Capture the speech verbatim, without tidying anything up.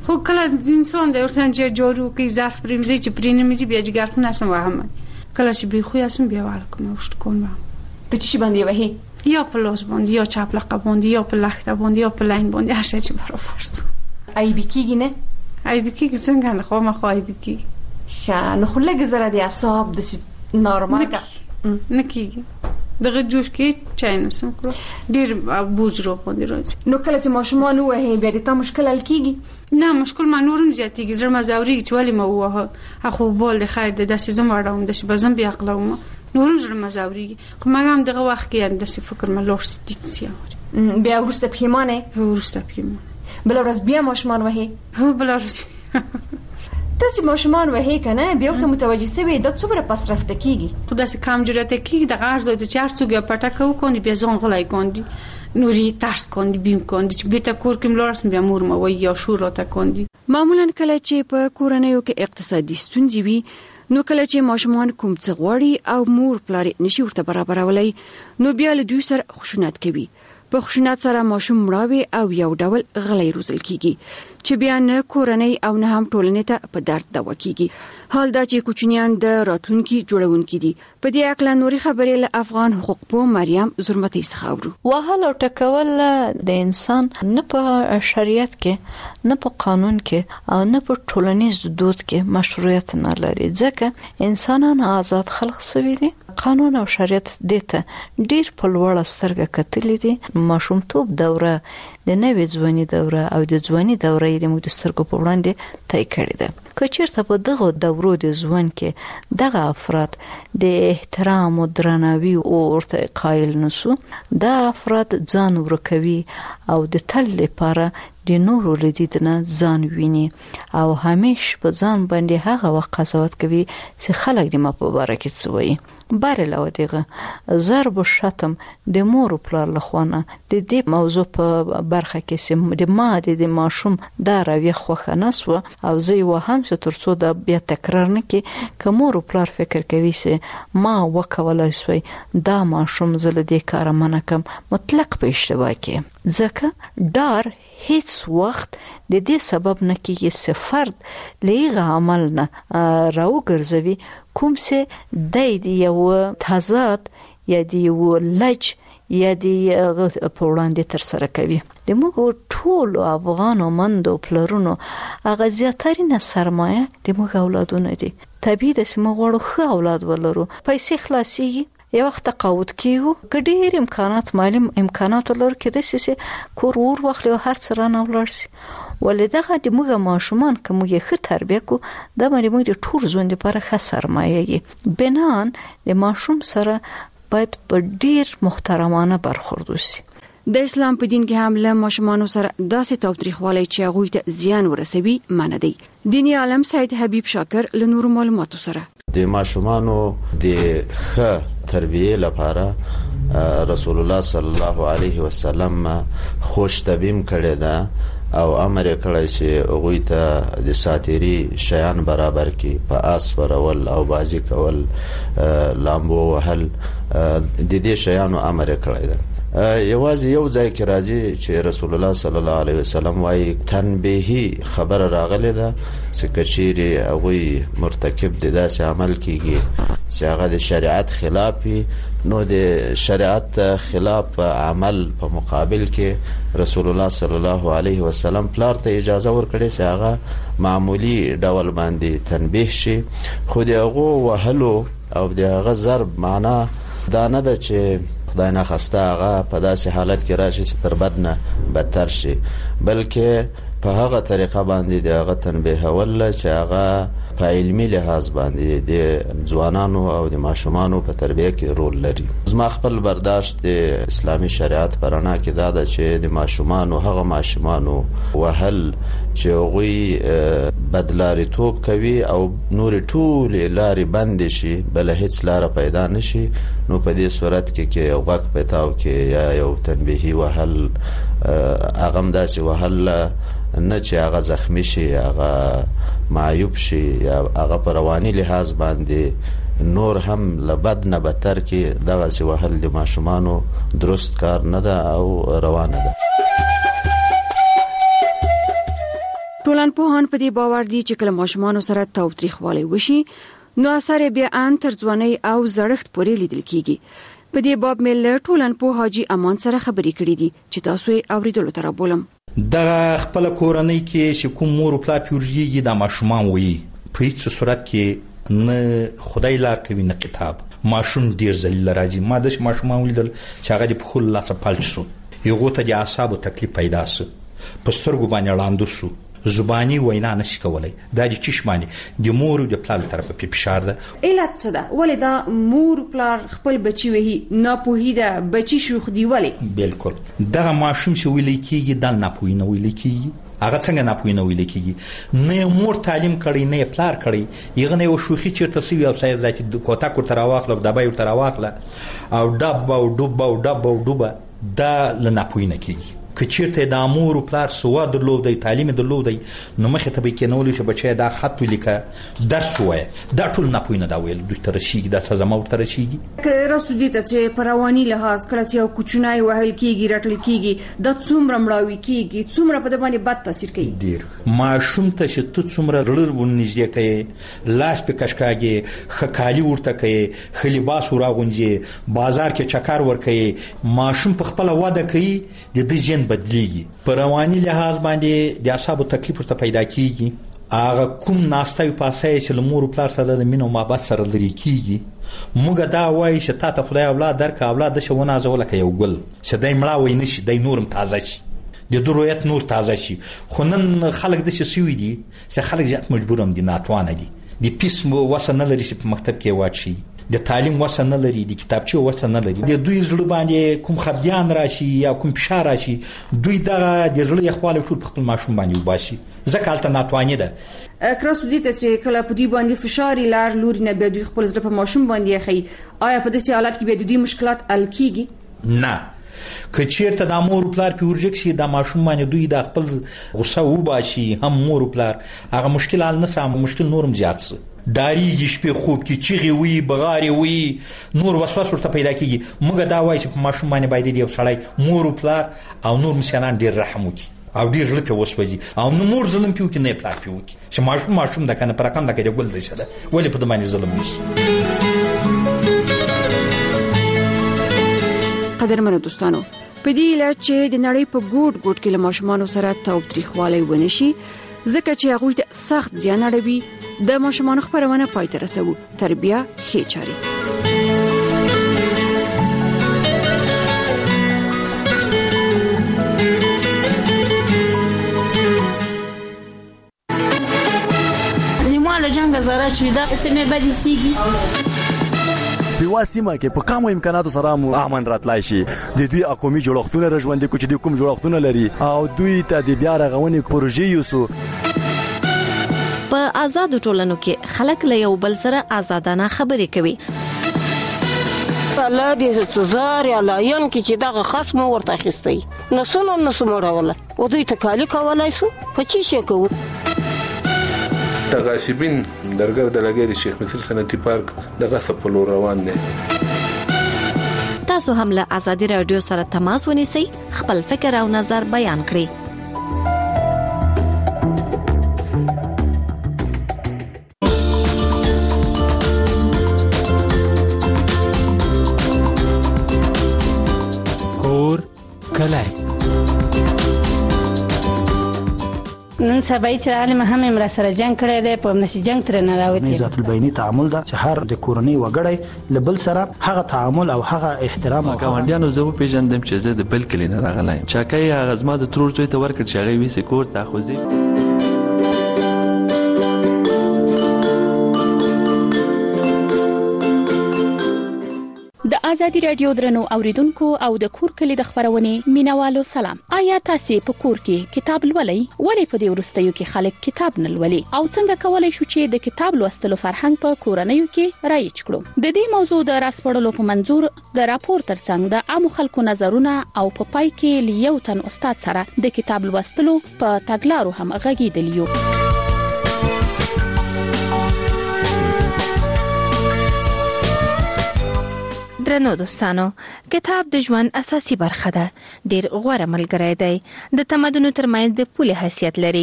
خو کله انسان د ورته چې جوړو کې ظرف پرېمځي چې پرېنمځي بیا جګر خو نسم وهم کله چې به خو یاسم بیا ورکوم وشت کوم په چی باندې وهي یا په لاس باندې یا چپ لقه باندې یا په لخته باندې یا په لاین باندې هر څه چې برابر است ای بکیږي نه ای بکیږي څنګه نه خو ما خو ای بکیږي ښه نو خو لږ زره د اعصاب د نورمال نه کیږي دغه جوش کې چاینسم کړو ډیر بوج رو باندې راځي نو کله چې ماشومان وهي بیا د تا مشکل حل کیږي نه مشکل ما نورم زیاتیږي زړه مزوري چې ولی ما وه اخو بول خیر د داسې زم وړم د بزم بیا عقلوم نورم زړه مزوري خو ما هم دغه وخت کې د فکر ما لور ستیتسیا بیا ورسته پښیمانه ورسته پښیمانه بل ورځ بیا ماشومان وهي هو بل ورځ تاسو ماشومان وهي کنه بیا ورته متوجه سوي د څومره پس رفته کیږي خو داسې کم جرأت کیږي د غرض د چار څوګه پټه کو کوندي بیا ځان غلای کوندي نوري ترس کوندي بیم کوندي چې بیت کور کې ملورس بیا مور مو وي یا شور راته کوندي معمولا کله چې په کورنیو کې اقتصادي ستونزې وي نو کله چې ماشومان کوم څه غواړي او مور پلار نشي ورته برابرولای نو بیا له دوی سره خشونت کوي په خشونت سره ماشوم مړاوي او یو ډول غلۍ روزل کیږي چې بیا نه کورنۍ او نه هم ټولنې ته په درد دوا کیږي حال دا چې کوچنیان د راتلونکي جوړونکي دي په دې اړه نوري خبرې له افغان حقوق پو مریم زرمتي څخه اورو وهل او ټکول د انسان نه په شریعت کې نه په قانون کې او نه په ټولنیز دود کې مشروعیت نه لري ځکه انسانان آزاد خلق سوي دي قانون او شریعت دته ډیر په لوړ سترګه کتلې دي ماشومتوب دوره د نوې ځواني دوره او د ځواني دوره یې موږ د سترګو په وړاندې طی کړې ده که چیرته په دغه دورو د ځوان کې دغه افراد د احترام او درناوي او ورته قایل نشو دا افراد ځان ورکوي او د تل لپاره د نورو لیدنه ځان ویني او همیش په ځان باندې هغه وخت قضاوت کوي چې خلک د ما په باره کې څه وایي بارل او دغه ضرب و شتم د مور پلار لخوانه د دې موضوع په برخه کې سم د ماده د ماشوم دا راوي خوخه نسو او زه یو هم څه ترڅو د بیا تکرار نه کې کوم مور پلار فکر کوي چې ما وکولای سوی دا ماشوم زله د کار منکم مطلق په اشتباه کې ځکه ډار هیڅ وخت د دې سبب نه کیږي چې فرد لغه عمل نه راوګرځوي کوم څه د یو تضاد یا د یو لج یا د پولاند تر سره کوي د موږ ټول افغان او مندو پلرونو هغه زیاترینه سرمایه د موږ اولادونه دي طبيعي د سیمه غوړو خو اولاد ولرو پیسې خلاصيږي یو وخت تقاعد کیو کډیر امکانات مالی امکانات لر کې د سیسه کور ور واخلو هر څه رانه ولرسي ولدغه د موږ ماشومان کوم یې ښه تربیه کو د باندې موږ د ټول ژوند لپاره ښه سرمایه یې بنان د ماشوم سره باید په ډیر محترمانه برخورد وشي د اسلام په دین کې هم له ماشومان سره داسې تاوتریخوالی چې هغه ته زیان ورسوي منع دی دینی عالم سید حبیب شاکر له نور معلوماتو سره د ماشومانو د ښه تربیه لپاره رسول الله صلی الله علیه وسلم خوش تبیم کړی دا او امر کړی چې هغه ته د ساتيري شیان برابر کی په اس ورول او بازی کول لامبو وهل د دې شیانو امر کړی دا یوازې یو ځای کې راځي چې رسول الله صلی الله علیه وسلم وايي تنبیهی خبر راغلی ده چې کچيري هغه مرتکب د داسې عمل کیږي چې هغه د شریعت خلاف نو د شریعت خلاف عمل په مقابل کې رسول الله صلی الله علیه وسلم پلار ته اجازه ورکړي چې هغه معمولی ډول باندې تنبیه شي خو دغه وهلو او دغه ضرب معنا دا نه ده چې خدای نه خواسته هغه په داسې حالت کې راشي چې تر بد نه بدتر شي بلکې په هغه طریقه باندې دغه تنبیه ول چې هغه په علمي لحاظ باندې د ځوانانو او د ماشومانو په تربیه کې رول لري زما خپل برداشت د اسلامي شریعت پرانا کې دا ده چې د ماشومانو هغه ماشومانو وهل چې هغه بدلاري توپ کوي او نور ټول لاري بند شي بل هیڅ لار پیدا نشي نو په دې صورت کې کې یو غک پتاو کې یا یو تنبیهي وهل اغم داسې وهل نه چې هغه زخمی شي هغه معیوب شي یا هغه په رواني لحاظ باندې نور هم لبد نه بدتر کې دغه سی وهل د ماشومانو درست کار نه ده او روانه ده ټولنپوهان په دې باور دي چې کله ماشومان سره تاوتریخوالی وشي نو اثر بیا ان تر ځوانۍ او زړښت پورې لیدل کیږي. په دې باب مل ټولنپوه حاجی امان سره خبرې کړې دي چې تاسو یې اوریدلو تر بولم. دغه خپل کورنۍ کې چې کوم مور او پلار پیورجیږي د ماشومان وي په هیڅ صورت کې نه خدای لار کوي نه کتاب. ماشوم ډیر ذلیل راځي. ما د ماشومان ولیدل چې هغه په خل لاسه پالچ شو، یو ته د اعصابو تکلیف پیدا سو، په سترګو باندې وړاندو شو، زبانی وینا نشي کولای. دا د چشمانی د مور او د پلار طرف په فشار ده. علت څه ده؟ ولې دا مور پلار خپل بچي وهي نه پوهی ده بچي شوخ دی ولې؟ بالکل دا ماشوم چې ویل کیږي د نه پوهی نه ویل کیږي. هغه څنګه نه پوهی نه ویل کیږي؟ نه مور تعلیم کړي نه پلار کړي. یغه نه یو شوخي چیرته سوي او صاحب ذاتي د کوتا کو تر واخله د بای تر واخله او ډب او ډب او ډب او ډوبه دا لنه پوهی نه کیږي. که چیرته د امور او پلار سوا درلودي تعلیم درلودي نو مخه ته به کې نو لې بچي دا خط ولیکه درس وای دا ټول نه پوینه دا ویل دوی تر شي دا څه زمو تر شيږي. که راسو دي ته چې پرواني لحاظ کله چې یو کوچنای وهل کیږي رټل کیږي د څومره مړاوي کیږي څومره په د باندې بد تاثیر کوي. ډیر ماشوم ته چې ته څومره رړل ونځي کوي لاس په کشکاږي خکالي ورته کوي خلیباس وراغونځي بازار کې چکر ور کوي ماشوم په خپل واده کوي د دې بدلیږي. په رواني لحاظ باندې د اعصابو تکلیف ورته پیدا کیږي. هغه کوم ناستای پاسای چې لمور پلار سره د مینو محبت سره لري کیږي. موږ دا وایي چې تا ته خدای اولاد درک اولاد د شونه ازول کې یو ګل چې دای مړه وای نشي دای نورم تازه شي د درویت نور تازه شي. خو نن خلک د څه سوي دي چې خلک ځات مجبورم دي ناتوانه دي د پیس وسه نه لري چې په مکتب کې واچي د تعلیم وسه نه لري د کتابچې وسه نه لري د دوی زړه باندې کوم خپګان راشي یا کوم فشار راشي دوی دغه د زړه یخواله ټول په خپل ماشوم باندې وباسي ځکه الته ناتواني ده. کراسو دي ته چې کله په دې باندې فشار لار لوري نه به دوی خپل زړه په ماشوم باندې خي آیا په دې حالت کې به دوی مشکلات حل کیږي؟ نه که چیرته د مور پلار په ورجکسي د ماشوم باندې دوی د خپل غصه وباسي هم مور پلار هغه مشکل حل نه سم مشکل نورم زیات سي داریږي شپې خوب کې چیغي وي بغاري وي نور وسواس ورته پیدا کیږي. موږ دا وایي چې په ماشوم باندې باید یو سړی مور او پلار او نور مسیانان ډیر رحم وکړي او ډیر لپاره وسوځي او نو مور ظلم پیو کې نه پلار پیو کې چې ماشوم ماشوم د کنه پر رقم د کې ګل دی شه ولې په باندې ظلم نشي. قدرمنو دوستانو په دې علاج چې د نړۍ په ګوټ ګوټ کې له ماشومان سره تاوتریخوالی ونشي ځکه چې هغه ته سخت زیان اړوي د ماشومان خبرونه پای ته رسوي تربیه ښه چاري. نیمه جنگ زاره چې دا سمې بدې سیږي په واسمه کې په کومو امکاناتو سره مو امن راتلای شي د دوی اقومي جوړښتونه رژوندې کوچ دي کوم جوړښتونه لري او دوی ته د بیا رغونې پروژې یوسو. په آزاد ټولنو کې خلک له یو بل سره آزادانه خبرې کوي. الله دې سزار یا لاین کې چې دغه خصم ورته اخیستي نو سونو نو سموړول او دوی ته کالی کولای شو په چی شي کوو. تغاسبین درګر د لګیری شیخ مصر صنعتي پارک دغه سپلو روان دي. تاسو هم له آزادي رادیو سره تماس ونیسئ خپل فکر او نظر بیان کړئ. کور کله نن سبا چې عالم هم امر سره جنگ کړی دی په نشي جنگ تر نه راوتی. ذات البینی تعامل دا چې هر د کورنۍ وګړی لبل سره هغه تعامل او هغه احترام او ګاونډیانو زه په پیژندم چې زه د بل کلی نه راغلی چا کوي هغه زما د ترور ته ورکړ چې هغه وې سکور ته خوځي. د آزادي رادیو درنو اوریدونکو او د کور کلی د خبرونه مینوالو سلام. آیا تاسو په کور کې کتاب لولئ؟ ولې په دې ورستیو کې خلک کتاب نه لولي او څنګه کولای شو چې د کتاب لوستلو فرهنګ په کورنیو کې رایج کړو؟ د دې موضوع د راسپړلو په منظور د راپور ترڅنګ د عام خلکو نظرونه او په پا پای کې لیو تن استاد سره د کتاب لوستلو په تګلارو هم غږیدلیو. درنو دوستانو، کتاب د ژوند اساسي برخه ده. ډیر غوره ملګری دی. د تمدنو ترمنځ د پولې حیثیت لري.